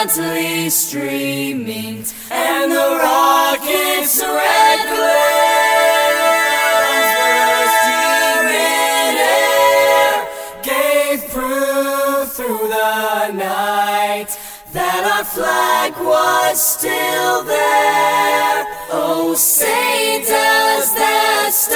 madly streaming, and the rocket's red glare bursting in air gave proof through the night that our flag was still there. Oh, say does that star